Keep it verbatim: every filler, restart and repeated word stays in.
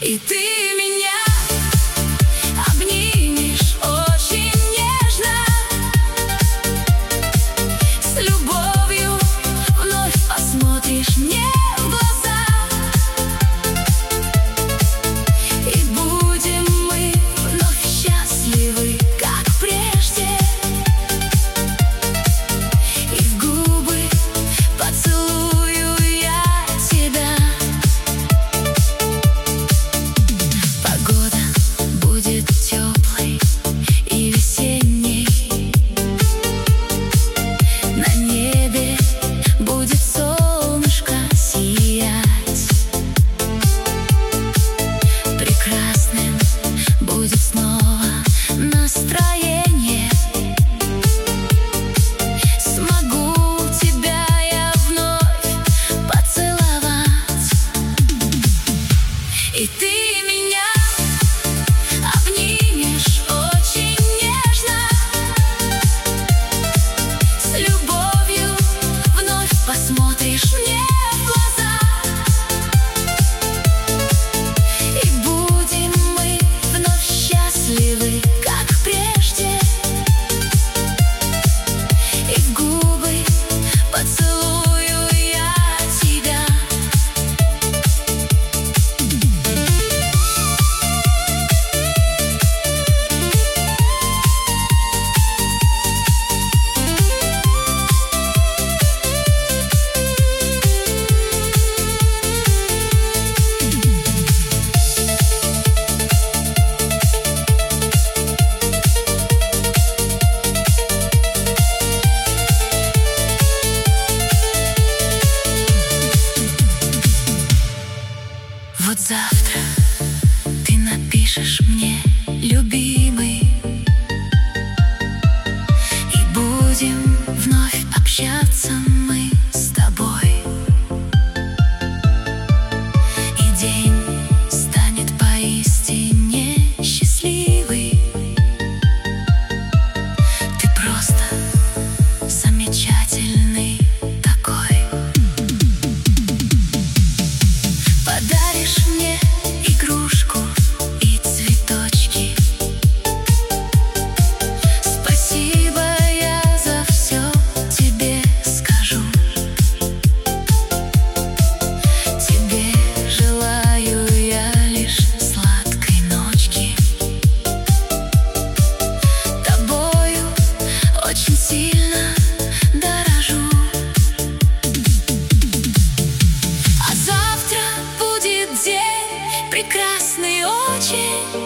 И ты меня обнимешь очень нежно, с любовью вновь посмотришь мне в глаза, и будем мы вновь счастливы, как прежде, и в губы поцелую я тебя. Погода будет теплой и весенней, на небе будет солнышко сиять, прекрасным будет снова настроение. Смогу тебя я вновь поцеловать, и ты меня обнимешь очень нежно, с любовью вновь посмотришь мне в глаза, и будем мы вновь счастливы, как прежде, и в губы поцелую я тебя. Вот завтра ты напишешь мне, любимый, и будем вновь общаться мы с тобой, и день станет поистине счастливый. Ты просто замечательный такой. Подаришь мне игрушку и цветочки. Спасибо я за все тебе скажу. Тебе желаю я лишь сладкой ночки. Тобою очень сильно дорожу. А завтра будет день прекрасный очень.